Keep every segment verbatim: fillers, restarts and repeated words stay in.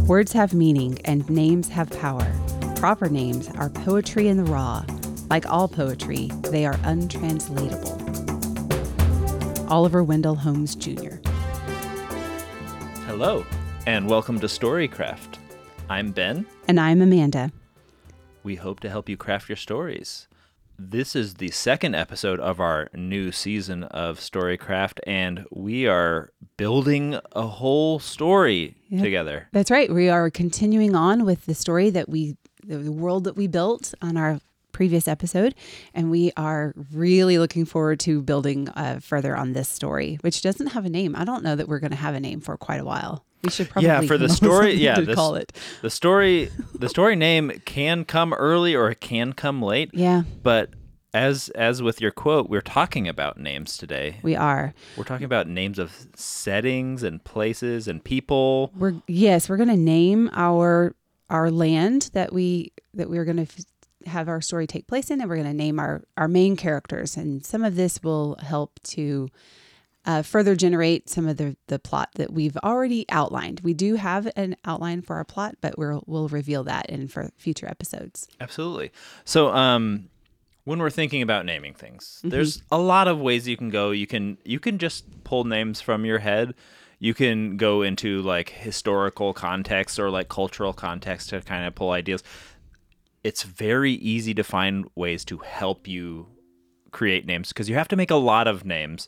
Words have meaning and names have power. Proper names are poetry in the raw. Like all poetry, they are untranslatable. Oliver Wendell Holmes, Junior Hello, and welcome to Storycraft. I'm Ben. And I'm Amanda. We hope to help you craft your stories. This is the second episode of our new season of Storycraft, and we are building a whole story Yep. together. That's right. We are continuing on with the story that we, the world that we built on our previous episode, and we are really looking forward to building uh, further on this story, which doesn't have a name. I don't know that we're going to have a name for quite a while. We should probably yeah for the come up with story. something Yeah, to this, call it. the story. The story name can come early or it can come late. Yeah, But as as with your quote, we're talking about names today. we are. We're talking about names of settings and places and people. We're yes, we're going to name our our land that we that we're going to f- have our story take place in, and we're going to name our our main characters. And some of this will help to uh, further generate some of the the plot that we've already outlined. We do have an outline for our plot, but we'll we'll reveal that in for future episodes. Absolutely. So, um, when we're thinking about naming things, Mm-hmm. there's a lot of ways you can go. You can you can just pull names from your head. You can go into like historical context or like cultural context to kind of pull ideas. It's very easy to find ways to help you create names because you have to make a lot of names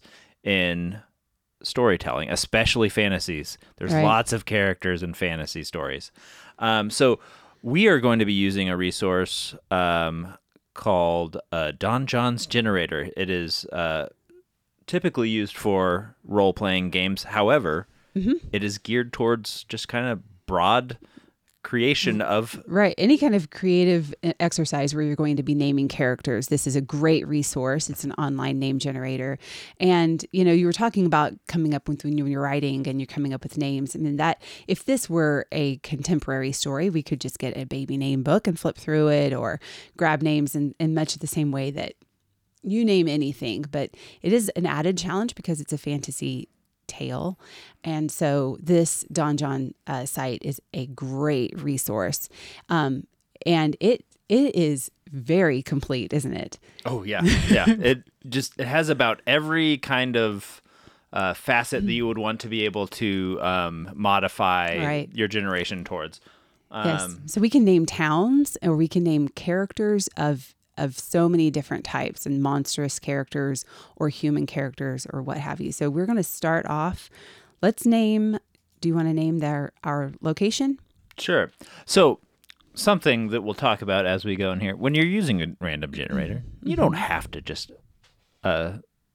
in storytelling, especially fantasies. There's Right. lots of characters in fantasy stories. Um, so we are going to be using a resource um, called uh, Don John's Generator. It is uh, typically used for role-playing games. However, Mm-hmm. it is geared towards just kind of broad creation of Right. Any kind of creative exercise where you're going to be naming characters. This is a great resource. It's an online name generator. And, you know, you were talking about coming up with when you're writing and you're coming up with names. I mean, that if this were a contemporary story, we could just get a baby name book and flip through it or grab names in, in much the same way that you name anything. But it is an added challenge because it's a fantasy tale. And so this Don John uh, site is a great resource. Um, and it it is very complete, isn't it? Oh yeah, yeah. It just it has about every kind of uh, facet that you would want to be able to um, modify Right. your generation towards. Um, Yes. So we can name towns or we can name characters of of so many different types and monstrous characters or human characters or what have you. So we're going to start off. Let's name, do you want to name their our location? Sure. So something that we'll talk about as we go in here. When you're using a random generator, Mm-hmm. you don't have to just uh,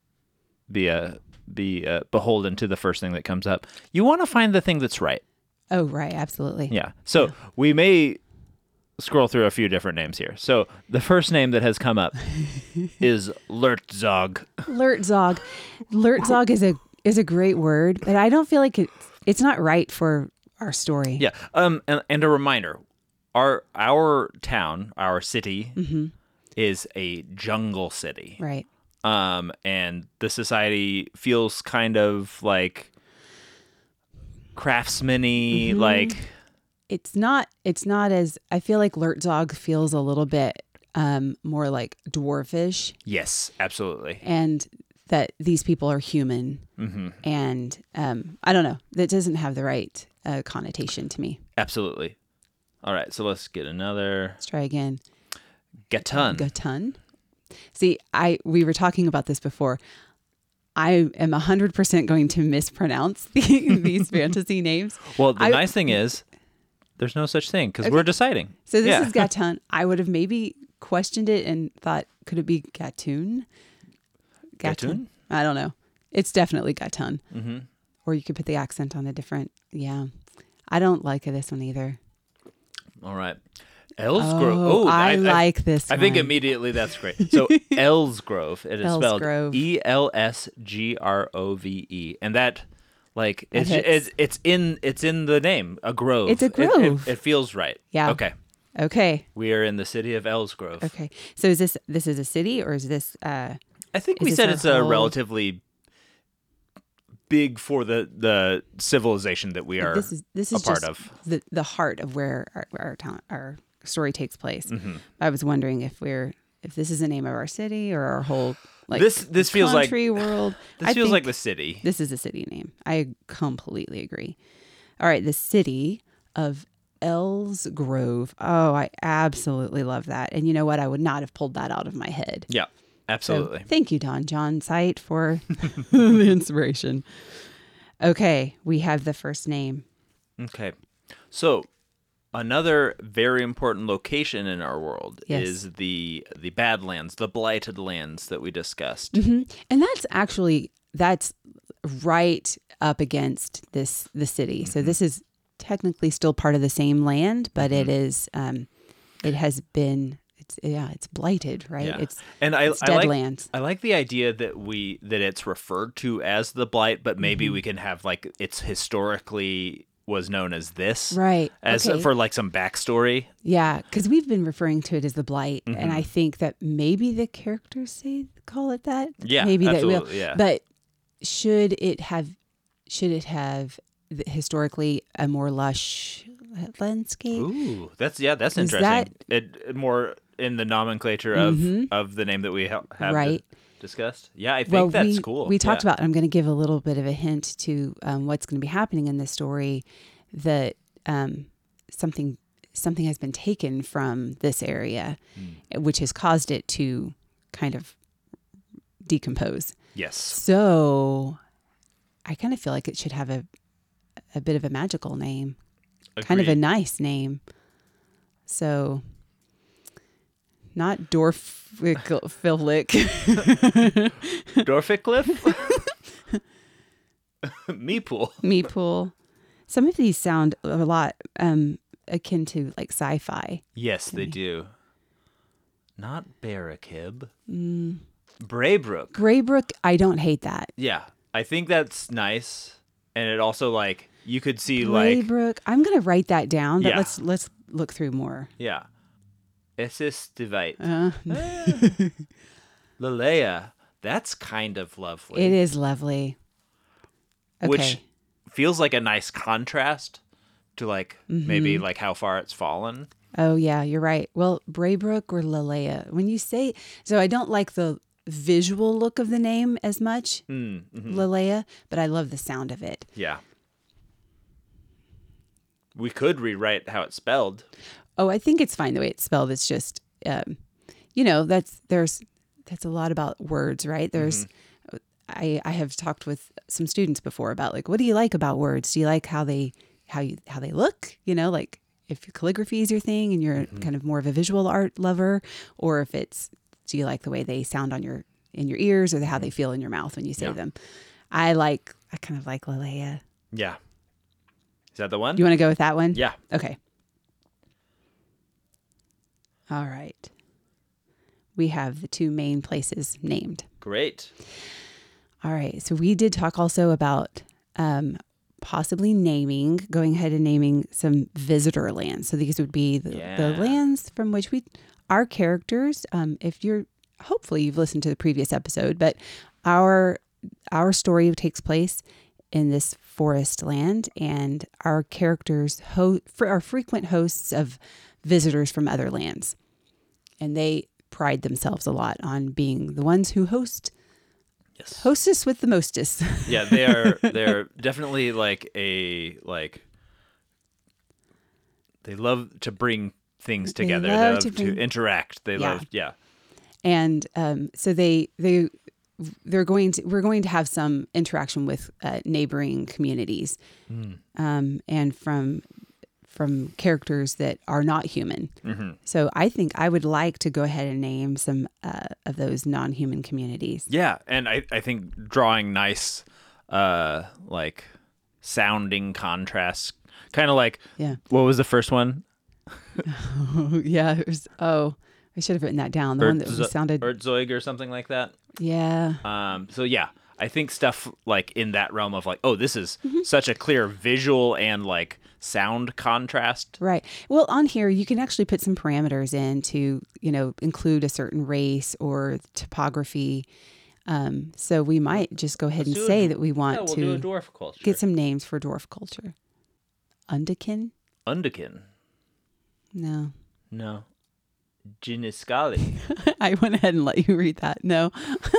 be a be uh, beholden to the first thing that comes up. You want to find the thing that's right. Oh, right. Absolutely. Yeah. So we may scroll through a few different names here. So the first name that has come up is Lertzog. Lertzog. Lertzog is a is a great word, but I don't feel like it, it's not right for our story. Yeah. Um. And, and a reminder, our our town, our city, Mm-hmm. is a jungle city. Right. Um. And the society feels kind of like craftsman-y, Mm-hmm. like. It's not it's not as I feel like Lertzog feels a little bit um more like dwarfish, Yes, absolutely. and that these people are human, Mm-hmm. and um I don't know, that doesn't have the right uh, connotation to me. Absolutely. All right. So let's get another Let's try again. Gatun. Gatun. See, I we were talking about this before. I am one hundred percent going to mispronounce the, these fantasy names. Well, the I- nice thing is there's no such thing because Okay. we're deciding. So this Yeah. is Gatun. I would have maybe questioned it and thought, could it be Gatun? Gatun? I don't know. It's definitely Gatun. Mm-hmm. Or you could put the accent on a different, yeah. I don't like this one either. All right. Ellsgrove. Oh, I, like this I one. think immediately that's great. So Ellsgrove, it is spelled Ellsgrove. E L S G R O V E, and that, like, That it's, hits. it's it's in it's in the name, a grove. It's a It- it- grove. It, feels right. Yeah. Okay. Okay. We are in the city of Ellsgrove. Okay. So is this this is a city or is this uh I think Is we this said a it's a whole- relatively big for the the civilization that we are This is this a is part just of. the the heart of where our our, town, our story takes place. Mm-hmm. I was wondering if we're if this is the name of our city or our whole like This this feels like country world. This I feels think like the city. This is a city name. I completely agree. All right, the city of Ells Grove. Oh, I absolutely love that. And you know what? I would not have pulled that out of my head. Yeah, absolutely. So thank you, Don John Site, for the inspiration. Okay, we have the first name. Okay. So another very important location in our world Yes. is the the Badlands, the Blighted Lands that we discussed. hmm And that's actually that's right up against this the city. So this is technically still part of the same land, but it is um, it has been it's yeah it's blighted, right? Yeah. It's And I, it's I dead like lands. I like the idea that we that it's referred to as the Blight, but maybe Mm-hmm. we can have like it's historically was known as this, Right. As Okay. for like some backstory. Yeah, because we've been referring to it as the blight, and Mm-hmm. I think that maybe the characters say call it that. Yeah, maybe they will. absolutely, yeah. But should it have should it have th- historically a more lush landscape? Ooh, that's yeah, that's Is interesting. It, it more in the nomenclature of of the name that we ha- have Right. discussed. Yeah, I think Well, that's we, cool. we talked Yeah. about. I'm going to give a little bit of a hint to um, what's going to be happening in this story. That um, something something has been taken from this area, Hmm. which has caused it to kind of decompose. Yes. So I kind of feel like it should have a a bit of a magical name, kind of a Agreed. nice name. So not Dorfilick. Dorficliff? Meepool. Meepool. Some of these sound a lot um, akin to like sci-fi. Yes, they do. Not Barrakib. Mm. Braybrook. Braybrook, I don't hate that. Yeah, I think that's nice, and it also like you could see like Braybrook, I'm gonna write that down. But Yeah. let's let's look through more. yeah, Esistivite. Uh, Lelea. That's kind of lovely. it is lovely. Okay. Which feels like a nice contrast to like maybe like how far it's fallen. Oh yeah, you're right. Well, Braybrook or Lelea. When you say so, I don't like the visual look of the name as much, Mm, mhm. Lelea, but I love the sound of it. Yeah. We could rewrite how it's spelled. Oh, I think it's fine the way it's spelled. It's just, um, you know, that's there's that's a lot about words, right? There's, I I have talked with some students before about like, what do you like about words? Do you like how they how you how they look? You know, like if calligraphy is your thing and you're kind of more of a visual art lover, or if it's do you like the way they sound on your in your ears or how they feel in your mouth when you say Yeah. them? I like I kind of like Lelea. Yeah. Is that the one? You want to go with that one? Yeah. Okay. All right. We have the two main places named. Great. All right. So we did talk also about um, possibly naming, going ahead and naming some visitor lands. So these would be the, Yeah. the lands from which we, our characters, um, if you're, hopefully you've listened to the previous episode, but our, our story takes place in this forest land, and our characters ho- fr- are frequent hosts of visitors from other lands. And they pride themselves a lot on being the ones who host Yes. hostess with the mostest. Yeah, they are they're definitely like a like they love to bring things They together. They love love to to, bring- interact. They Yeah. love yeah. And um, so they they they're going to we're going to have some interaction with uh, neighboring communities, um, and from from characters that are not human. Mm-hmm. So I think I would like to go ahead and name some uh, of those non-human communities. Yeah, and I, I think drawing nice uh like sounding contrasts. Kind of like Yeah. what was the first one? yeah. It was, oh, I should have written that down. The one that Erzo- sounded. Erzoig or something like that. yeah. Um, so yeah, I think stuff like in that realm of like, oh, this is Mm-hmm. such a clear visual and like sound contrast. Right. Well, on here, you can actually put some parameters in to, you know, include a certain race or topography. Um, so we might just go ahead Let's and do a say d- that we want yeah, we'll to do a dwarf culture. get some names for dwarf culture. Undekin? Undekin. No. No. Giniscali. I went ahead and let you read that. No.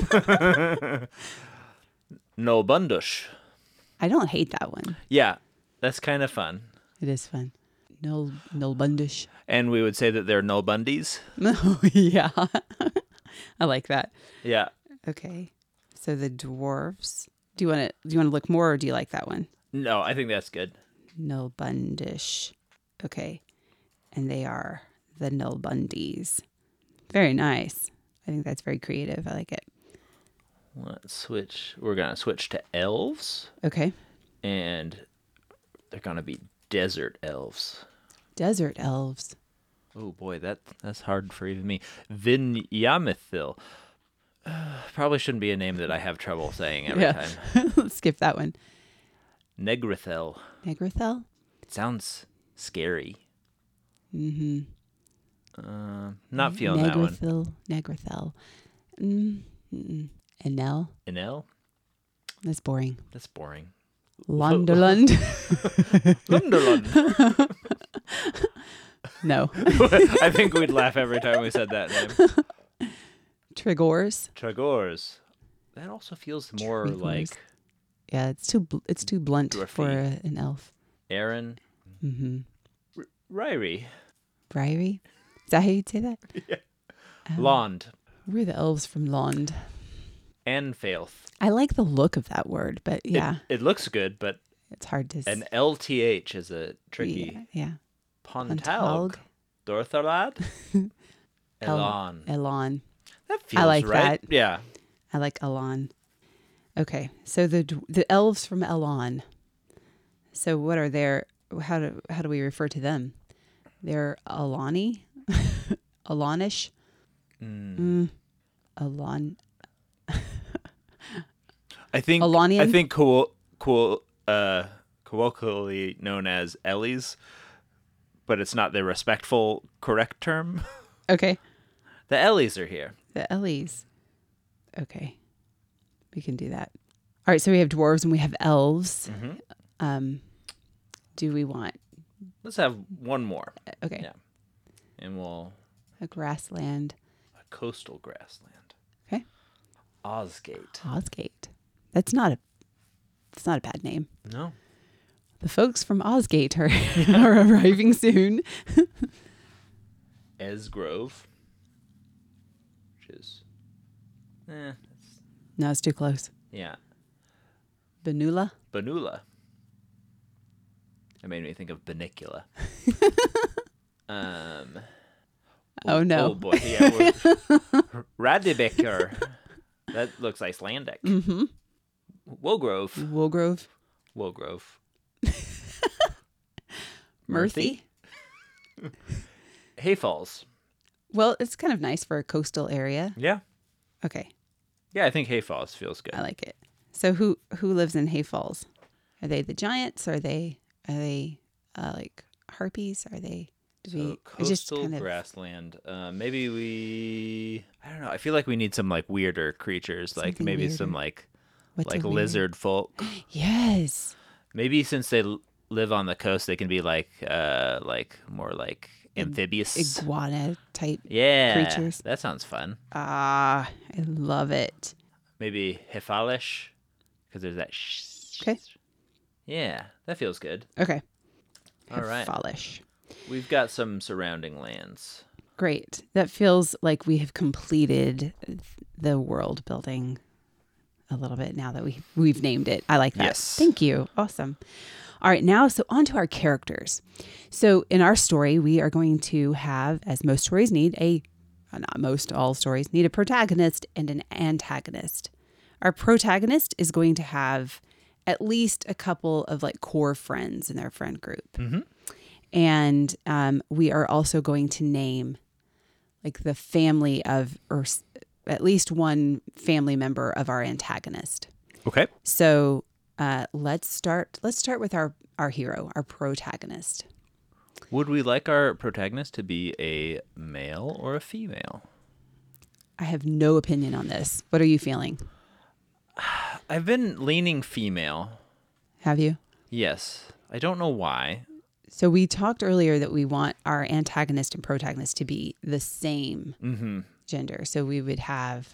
Nolbundush. I don't hate that one. Yeah, that's kind of fun. It is fun. Nul Nulbundish. And we would say that they're Nolbundis. No, yeah. I like that. Yeah. Okay. So the dwarves. Do you want to do you want to look more, or do you like that one? No, I think that's good. Nulbundish. Okay. And they are the Nulbundis. Very nice. I think that's very creative. I like it. Let's switch. We're going to switch to elves. Okay. And they're going to be desert elves. Desert elves. Oh boy, that that's hard for even me. Vinyamithil. Uh, probably shouldn't be a name that I have trouble saying every Yeah. time. Let's skip that one. Negrithel. Negrithel? It sounds scary. Mm-hmm. Uh, not feeling that one. Negrithel. Negrithel. Mm, mm-mm. Enel? Enel? That's boring. That's boring. Londerlund? Lunderlund. No. I think we'd laugh every time we said that name. Trigors? Tragors. That also feels more Trigors. like Yeah, it's too bl- it's too blunt Dwarfy. for a, an elf. Aaron. Mm-hmm. R- Ryrie. Briary? Is that how you'd say that? Yeah. Um, Lond. We're the elves from Lond. Anfailth. I like the look of that word, but yeah, It, it looks good, but it's hard to. s- an L T H is a tricky. Yeah. yeah. Pontalg. Dorthalad. El- Elon. Elon. That feels like right. that. Yeah. I like Elon. Okay, so the d- the elves from Elon. So what are their? How do how do we refer to them? They're Elani, Elonish, Mm. mm, Elon. I think Elonian? I think cool cool uh colloquially known as Ellies, but it's not the respectful correct term. Okay, The Ellies are here. the Ellies. Okay, we can do that. All right, so we have dwarves and we have elves. Mm-hmm. Um, do we want Let's have one more. okay Yeah. And we'll a grassland? a coastal grassland. Okay, Osgate. Osgate. That's not a. That's not a bad name. No. The folks from Osgate are, are arriving soon. Esgrove. Which is eh, it's, No, it's too close. yeah. Benula. Banula. That made me think of Banicula. um Oh, no. Oh boy. Yeah, we're- Radibeker. That looks Icelandic. Mm-hmm. Wogrove. Woolgrove. Wogrove. Murthy. Hay Falls. Well, it's kind of nice for a coastal area. Yeah. Okay, Yeah, I think Hay Falls feels good. I like it. So who who lives in Hay Falls? Are they the giants? Are they are they uh, like harpies? Are they? Do So we? I coastal just kind of grassland. Uh, maybe we. I don't know. I feel like we need some like weirder creatures, like Something maybe some weirder. like what's a like weird- lizard folk. Yes. Maybe since they l- live on the coast, they can be like uh like more like amphibious. Iguana type. yeah, creatures. That sounds fun. Ah, I love it. Maybe Hefalish, because there's that. Sh- Okay. Yeah, that feels good. Okay. All right. Fallish. We've got some surrounding lands. Great. That feels like we have completed the world building a little bit now that we we've named it. I like that. Yes. Thank you. Awesome. All right, now so on to our characters. So in our story, we are going to have, as most stories need, a uh, not most, all stories need a protagonist and an antagonist. Our protagonist is going to have at least a couple of like core friends in their friend group. Mm-hmm. And um, we are also going to name like the family of, or s- at least one family member of our antagonist. Okay. So uh, let's start. Let's start with our our hero, our protagonist. Would we like our protagonist to be a male or a female? I have no opinion on this. What are you feeling? I've been leaning female. Have you? Yes. I don't know why. So we talked earlier that we want our antagonist and protagonist to be the same Mm-hmm. gender. So we would have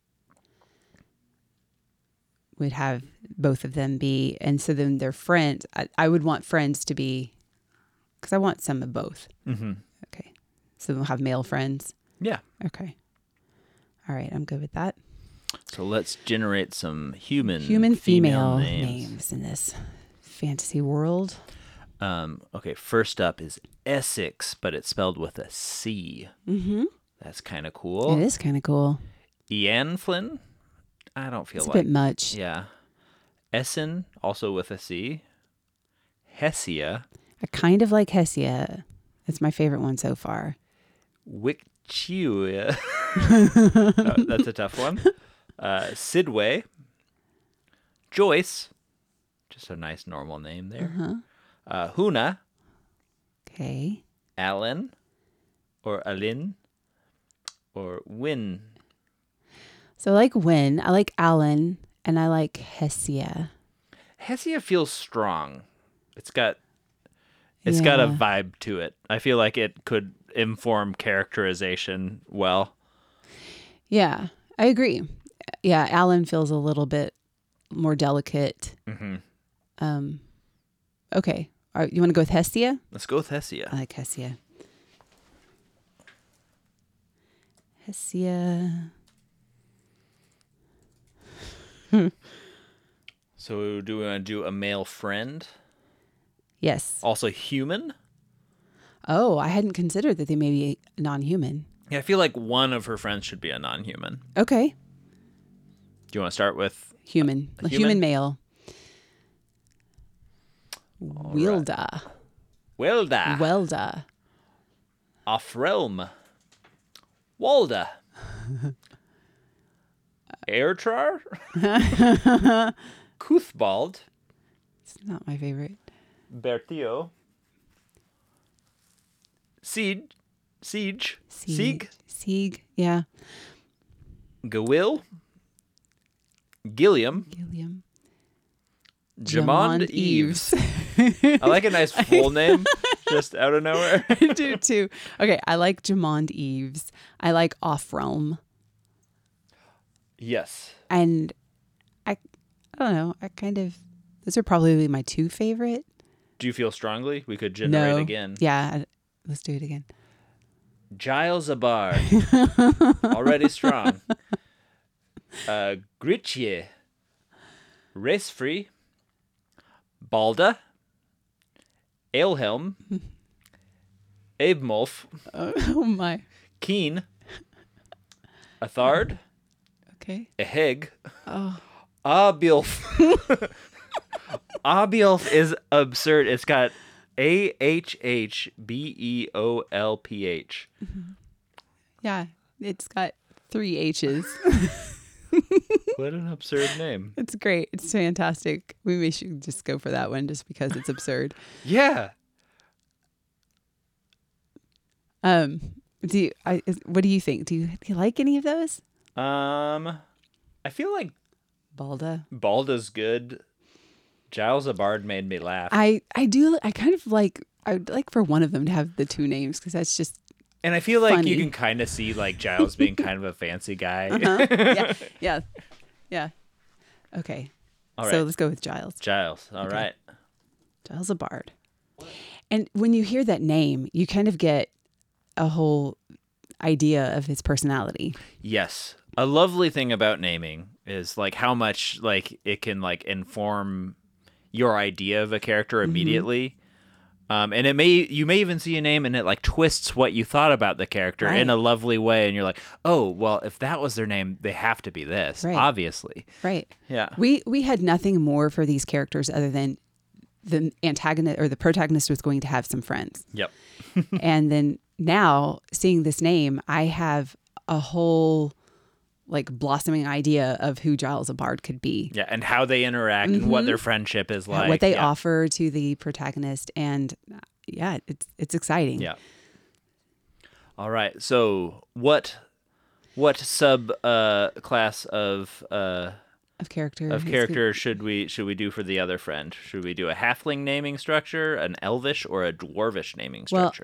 would have both of them be, and so then their friends. I, I would want friends to be, because I want some of both. Mm-hmm. Okay, so we'll have male friends. Yeah. Okay, all right, I'm good with that. So let's generate some human Human female, names. names in this fantasy world. Um, okay, first up is Essex, but it's spelled with a C. Mm-hmm. That's kind of cool. It is kind of cool. Ian Flynn? I don't feel It's a like... bit much. Yeah. Essen, also with a C. Hessia. I kind of like Hessia. It's my favorite one so far. Wicchiua. No, that's a tough one. Uh, Sidway. Joyce. Just a nice normal name there. Uh-huh. Uh, Huna. Okay. Alan. Or Alin. Or Win. So I like Win. I like Alan. And I like Hessia. Hessia feels strong. It's got it's got a Yeah. vibe to it. I feel like it could inform characterization well. Yeah, I agree. Yeah, Alan feels a little bit more delicate. Mm-hmm. Um, okay. All right, you want to go with Hestia? Let's go with Hessia. I like Hessia. Hessia. So do we want to do a male friend? Yes. Also human? Oh, I hadn't considered that they may be non-human. Yeah, I feel like one of her friends should be a non-human. Okay. Do you want to start with Human. A human? human? male. right. Wilda. Welda? Welda. Offrealm. Walda. Airtrar? Kuthbald. It's not my favorite. Bertio. Siege. Siege. Sieg. Sieg. Sieg. Yeah. Gawill. Gilliam. Gilliam. Jamond Eves. I like a nice full name just out of nowhere. I do too. Okay, I like Jamond Eves. I like Off Realm. Yes. And I I don't know, I kind of those are probably my two favorite. Do you feel strongly? We could generate no. again. Yeah, I- let's do it again. Giles Abard. Already strong. Uh, Gritje. Racefree. Balda. Aelhelm. Abemolf. Oh, oh my. Keen. Athard. Okay. Eheg. Oh. Abielf. Abielf is absurd. It's got A H H B E O L P H. Yeah, it's got three H's. What an absurd name. It's great. It's fantastic. We may should just go for that one just because it's absurd. Yeah. Um, do you, I, is, what do you think? Do you, do you like any of those? Um, I feel like Balda. Balda's good. Giles Abard made me laugh. I, I do. I kind of like. I would like for one of them to have the two names because that's just. and I feel like funny. you can kind of see like Giles being kind of a fancy guy. Uh-huh. yeah, yeah, yeah. Okay, All so right. let's go with Giles. Giles. All Okay. right. Giles a bard. And when you hear that name, you kind of get a whole idea of his personality. Yes. A lovely thing about naming is like how much like it can like inform your idea of a character immediately. Um, and it may you may even see a name and it like twists what you thought about the character Right. in a lovely way, and you're like, oh, well, if that was their name, they have to be this, Right. obviously. Right. Yeah. We we had nothing more for these characters other than the antagonist or the protagonist was going to have some friends. Yep. And then now seeing this name, I have a whole like blossoming idea of who Giles a Bard could be. Yeah, and how they interact and what their friendship is like. what they yeah. offer to the protagonist, and uh, yeah, it's it's exciting. Yeah. All right. So what what sub uh, class of uh, of character. of It's character should we should we do for the other friend? Should we do a halfling naming structure, an elvish, or a dwarvish naming Well- structure?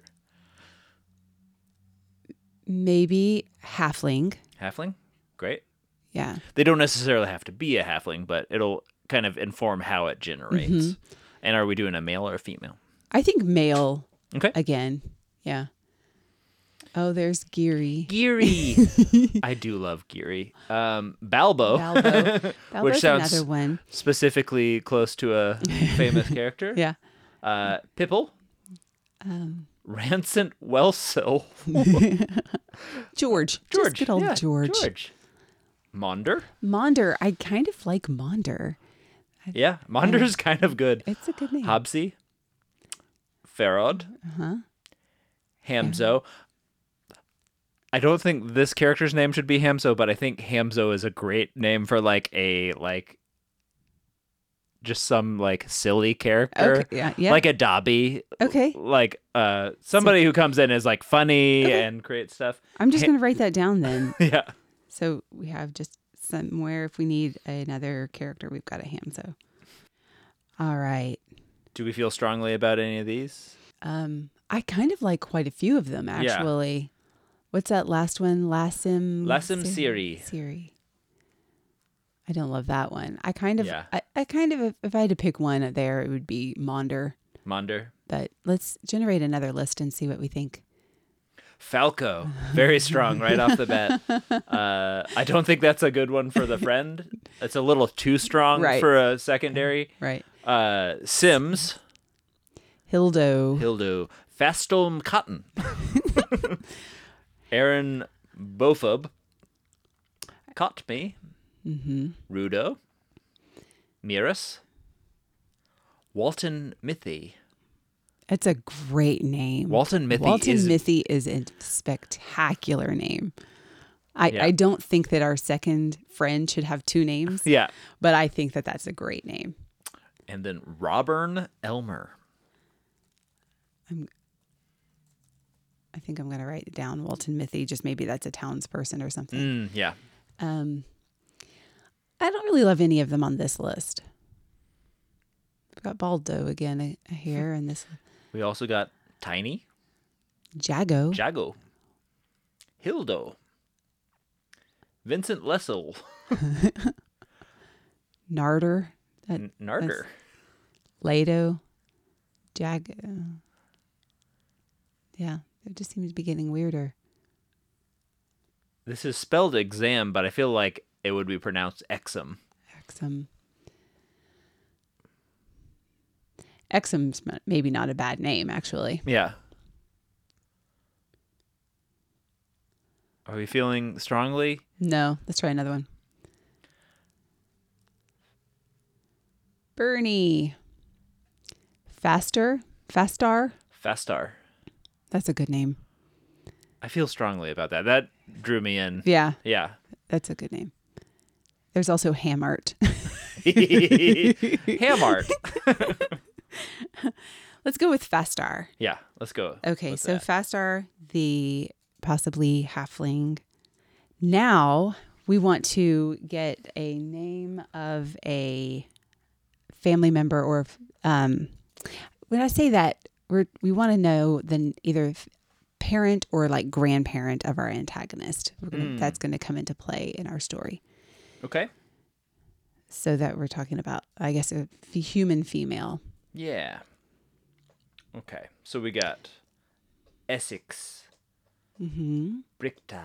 good. Maybe halfling. Halfling? Great. Yeah. They don't necessarily have to be a halfling, but it'll kind of inform how it generates. Mm-hmm. And are we doing a male or a female? I think male Okay. again. Yeah. Oh, there's Geary. Geary. I do love Geary. Um, Balbo, Balbo. Balbo's which sounds another one. specifically close to a famous character. Yeah. Uh, Pipple, Um, Rancent Wellsill, George. Just George. good old yeah, George. George. Maunder. Maunder. I kind of like Maunder. Yeah, Maunder's kind of good. It's a good name. Hobbsy, Farod, Uh-huh. Hamzo. I don't think this character's name should be Hamzo, but I think Hamzo is a great name for like a like just some like silly character. Okay. Yeah. Yeah. Like a Dobby. okay. Like uh somebody who comes in as like funny Okay. and creates stuff. I'm just Ha- going to write that down then. Yeah. So we have just somewhere, if we need another character, we've got a Hamzo. All right. Do we feel strongly about any of these? Um, I kind of like quite a few of them, Yeah. actually. What's that last one? Lassim? Lassim Siri- Siri. Siri. I don't love that one. I kind of, Yeah. I, I kind of, if, if I had to pick one there, it would be Maunder. Maunder. But let's generate another list and see what we think. Falco. Very strong right off the bat. Uh, I don't think that's a good one for the friend. It's a little too strong Right. for a secondary. Right. Uh, Sims. Hildo. Hildo. Fastom Cotton. Aaron Bofub. Caught Me. Mm-hmm. Rudo. Miras. Walton Mithy. It's a great name. Walton Mithy Walton is Mithy is a spectacular name. I, Yeah. I don't think that our second friend should have two names, yeah. but I think that that's a great name. And then Robern Elmer. I think I'm going to write it down. Walton Mithy, just maybe that's a townsperson or something. Mm, yeah. Um, I don't really love any of them on this list. We've got Baldo again uh, here, and this We also got Tiny. Jago. Jago. Hildo. Vincent Lessel. Narder. That, N- Narder. Lado. Jago. Yeah, it just seems to be getting weirder. This is spelled exam, but I feel like it would be pronounced exum. Exum. Exum's m- maybe not a bad name, actually. Yeah. Are we feeling strongly? No, let's try another one. Bernie. Faster. Fastar. Fastar. That's a good name. I feel strongly about that. That drew me in. Yeah, Yeah. that's a good name. There's also Hamart. Hamart. Let's go with Fastar. Yeah, let's go. Okay, with so that. Fastar, the possibly halfling. Now we want to get a name of a family member, or um, when I say that, we're, we want to know the either parent or like grandparent of our antagonist. We're gonna, Mm. That's going to come into play in our story. Okay. So that we're talking about, I guess, a f- human female. Yeah. Okay. So we got Essex, Mm-hmm. Bricta,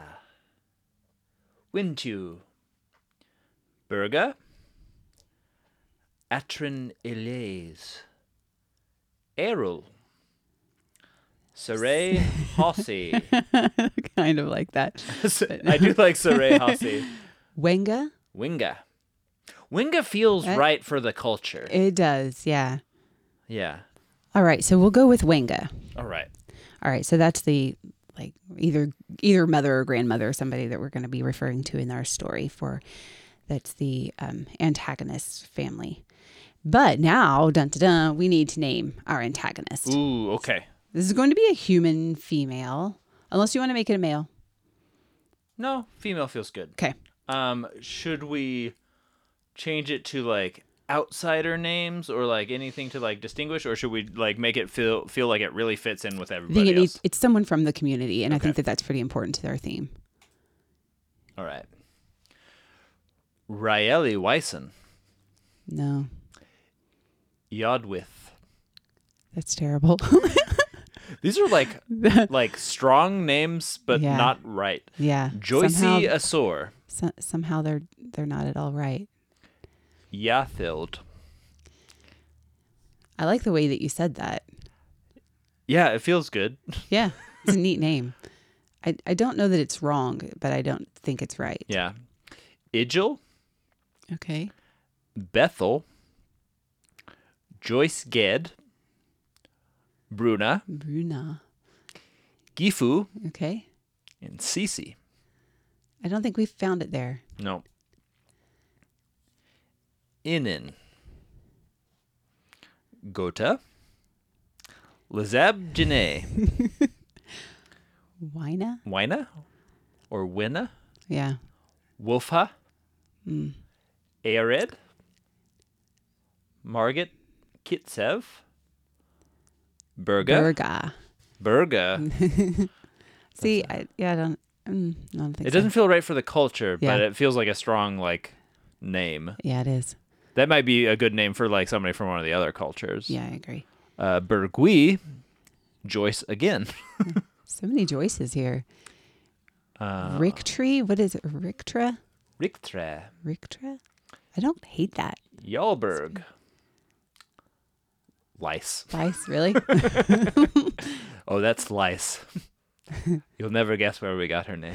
Wintu, Berga, Atrin Elise, Errol, Saray Hossie. Kind of like that. I do like Saray Hossie. Wenga? Winga. Winga feels That- right for the culture. It does, yeah. Yeah. All right, so we'll go with Wenga. All right. All right, so that's the like either either mother or grandmother, somebody that we're going to be referring to in our story for. That's the um, antagonist family. But now, dun dun dun, we need to name our antagonist. Ooh, okay. This is going to be a human female, unless you want to make it a male. No, female feels good. Okay. Um, should we change it to like outsider names or like anything to like distinguish, or should we like make it feel feel like it really fits in with I everybody think it else? needs, it's someone from the community, and I Okay. think that that's pretty important to their theme. All right. Raeli Wyson. No, Yodwith. that's terrible. These are like like strong names, but Yeah. not right. Yeah. Joycey Somehow, Asor. so, somehow they're they're not at all right. Yathild. I like the way that you said that. Yeah, it feels good. Yeah, it's a neat name. I I don't know that it's wrong, but I don't think it's right. Yeah. Igil. Okay. Bethel. Joyce Ged. Bruna. Bruna. Gifu. Okay. And Cece. I don't think we've found it there. No. Inin. Gota. Lazab Janae. Wina? Wina? Or Winna? Yeah. Wolfa. Mm. Ared. Margit Kitsev. Berga. Burga. Berga. See, I, yeah, I don't, mm, I don't think It so. doesn't feel right for the culture, but Yeah. it feels like a strong like name. Yeah, it is. That might be a good name for like somebody from one of the other cultures. Yeah, I agree. Uh, Bergui. Joyce again. So many Joyces here. Uh, Rictree? What is it? Rictra? Rictra. Rictra? I don't hate that. Yalberg. Lice. Lice, really? Oh, that's Lice. You'll never guess where we got her name.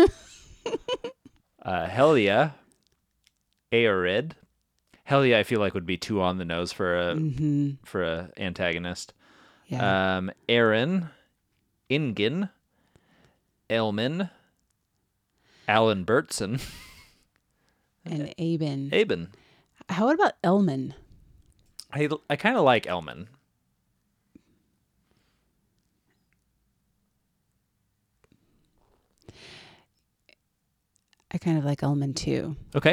uh, Helia. Aorid. Helia, I feel like would be too on the nose for a hmm for a antagonist. Yeah. Um, Aaron. Ingin. Elman. Alan Burtson. and Aben. Aben. How about Elman? I, I kind of like Elman. I kind of like Elman too. Okay.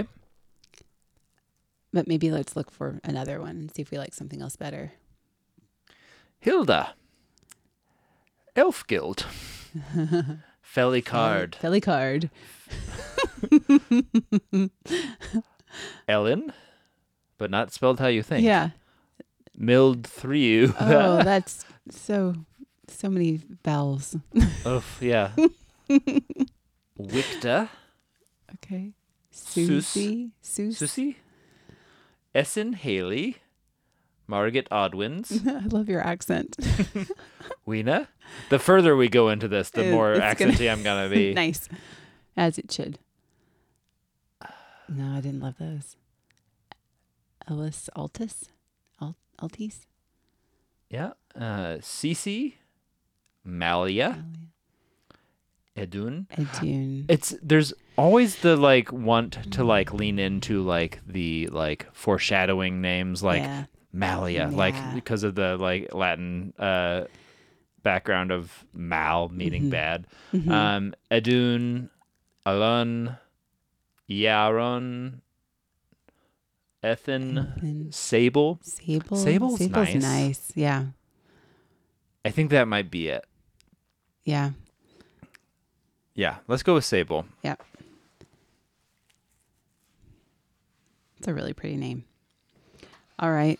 But maybe let's look for another one and see if we like something else better. Hilda. Elfgild. Felicard. Philly card. Ellen, but not spelled how you think. Yeah. Mildthrew. Oh, that's so, so many vowels. Oh, yeah. Wicta. Okay. Sus- Susie. Sus. Susie. Essen Haley. Margaret Odwins. I love your accent. Weena. The further we go into this, the It- more it's gonna- accenty I'm going to be. Nice. As it should. No, I didn't love those. Ellis Altus? Al- Altis? Yeah. Uh, Cece. Malia. Malia. Edun. Edune. It's there's always the like want to like lean into like the like foreshadowing names like yeah. Malia, like Yeah. because of the like Latin uh background of mal meaning Mhm. bad. Mhm. Um Edun, Alun, Yaron, Ethan, And Sable. Sable. Sable's Sable's nice. nice. Yeah. I think that might be it. Yeah. Yeah, let's go with Sable. Yep. It's a really pretty name. All right.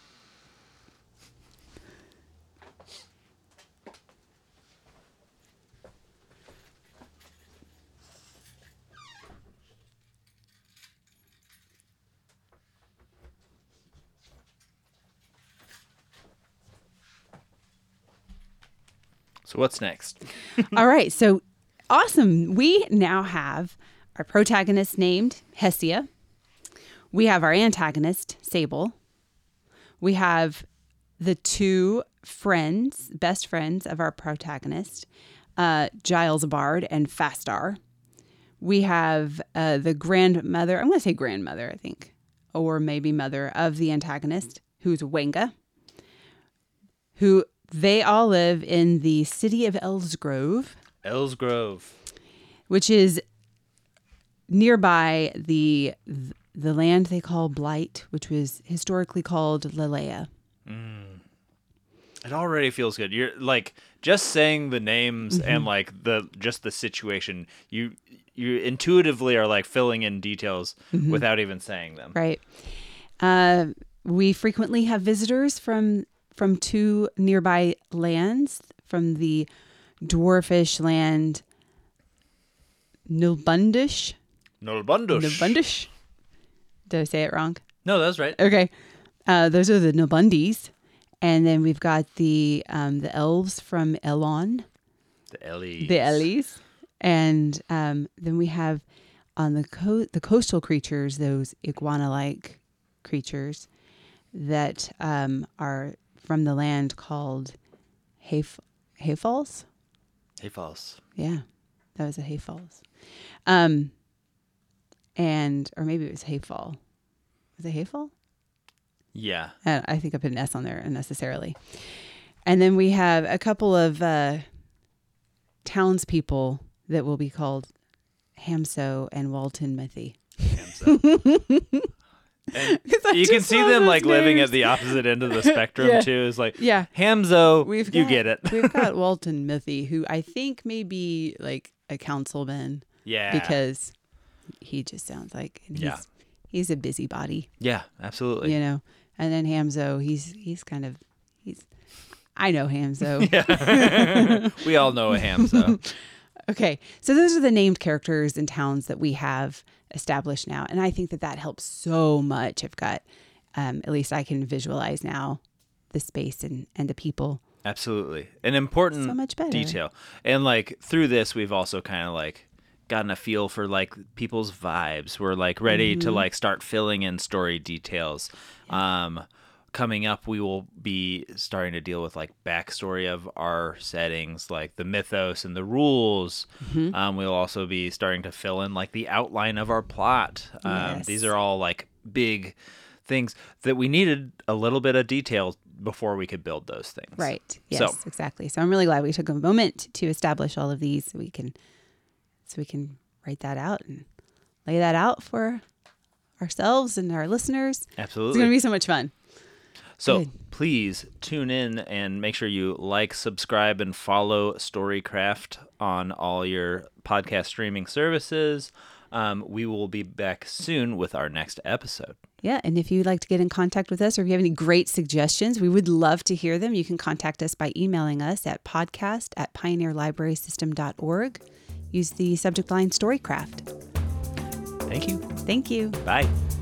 So what's next? All right. So awesome. We now have our protagonist named Hestia. We have our antagonist, Sable. We have the two friends, best friends of our protagonist, uh, Giles Bard and Fastar. We have uh, the grandmother, I'm going to say grandmother, I think, or maybe mother of the antagonist, who's Wenga, who they all live in the city of Ellsgrove, Ellsgrove. which is nearby the the land they call Blight, which was historically called Lelea. Mm. It already feels good. You're like just saying the names mm-hmm. and like the just the situation. You you intuitively are like filling in details mm-hmm. without even saying them. Right. Uh, we frequently have visitors from from two nearby lands, from the dwarfish land Nilbundish. Nilbundish. Nilbundish. Did I say it wrong? No, that's right. Okay. Uh, those are the Nilbundis. And then we've got the um, the elves from Elon. The Ellies. The Ellies. And um, then we have on the co- the coastal creatures, those iguana-like creatures that um, are from the land called Hayf- Hayfalls. Hayfalls. Yeah, that was a Hayfalls. Um, and, or maybe it was Hayfall. Was it Hayfall? Yeah. Uh, I think I put an S on there unnecessarily. And then we have a couple of uh, townspeople that will be called Hamso and Walton Mithy. Hamso. And you can see them like names. living at the opposite end of the spectrum yeah. too. It's like, yeah, Hamzo, we've you got, get it. We've got Walton Mithy, who I think may be like a councilman. Yeah. Because he just sounds like he's, yeah. he's a busybody. Yeah, absolutely. You know, and then Hamzo, he's he's kind of he's. I know Hamzo. Yeah. We all know a Hamzo. Okay, so those are the named characters and towns that we have established now, and I think that that helps so much. I've got, um, at least I can visualize now, the space and, and the people. Absolutely, an important so much better. detail, and like through this, we've also kind of like gotten a feel for like people's vibes. We're like ready mm-hmm. to like start filling in story details. Yeah. Um, Coming up, we will be starting to deal with like backstory of our settings, like the mythos and the rules. Mm-hmm. Um, we'll also be starting to fill in like the outline of our plot. Um, yes. These are all like big things that we needed a little bit of detail before we could build those things. Right. Yes, so, exactly. So I'm really glad we took a moment to establish all of these so we can, so we can write that out and lay that out for ourselves and our listeners. Absolutely. It's going to be so much fun. So Good. Please tune in and make sure you like, subscribe, and follow Storycraft on all your podcast streaming services. Um, we will be back soon with our next episode. Yeah, and if you'd like to get in contact with us or if you have any great suggestions, we would love to hear them. You can contact us by emailing us at podcast at pioneer library system dot org. Use the subject line Storycraft. Thank you. Thank you. Bye.